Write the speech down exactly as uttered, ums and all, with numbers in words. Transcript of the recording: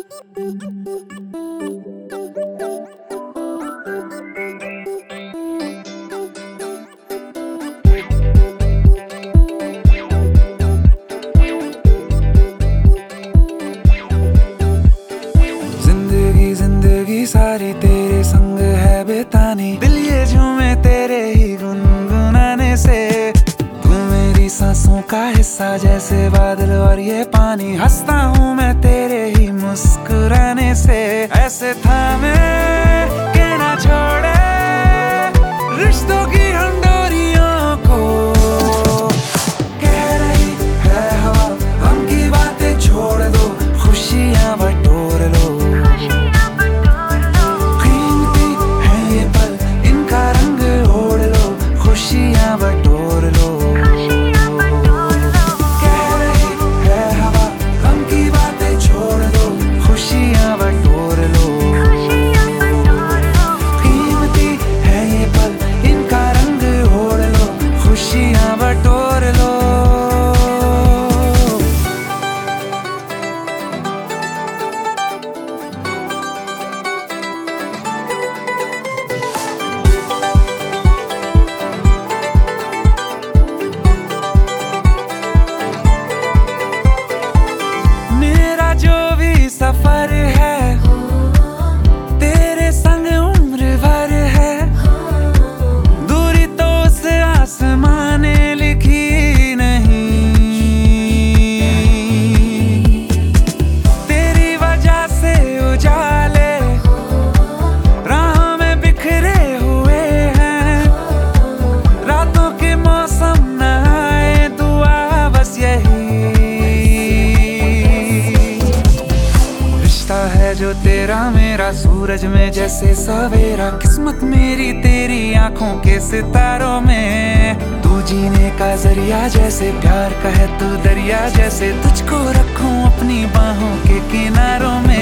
जिंदगी जिंदगी सारी तेरे संग है बेतानी, दिल ये झूमे तेरे ही गुनगुनाने से। तू मेरी सांसों का हिस्सा जैसे बादल और ये पानी, हंसता हूँ मैं तेरे ही मुस्कुराने से। ऐसे थामे के ना छोड़े रिश्तों की हम डोरियों को, कह रही है हवा हम की बातें छोड़ दो, खुशियाँ बटोर लो। कीमती है ये पल इनका रंग ओढ़ लो, खुशियाँ बटोर लो। कह रही है हवा हम की बातें छोड़ दो, खुशियाँ बटोर लो। कीमती है ये पल इनका रंग ओढ़ लो, खुशियाँ बटोर लो। मेरा जो भी सफर है तेरे संग उम्र भर है, दूरी तो उस आसमां ने लिखी नहीं। तेरी वजह से उजाले राह में बिखरे हुए हैं, रातों के मौसम न आए दुआ बस यही। रिश्ता है जो तेरा मेरा सूरज में जैसे सवेरा, किस्मत मेरी तेरी आंखों के सितारों में। तू जीने का जरिया जैसे प्यार का है तू दरिया जैसे, तुझको रखूं अपनी बाहों के किनारों में।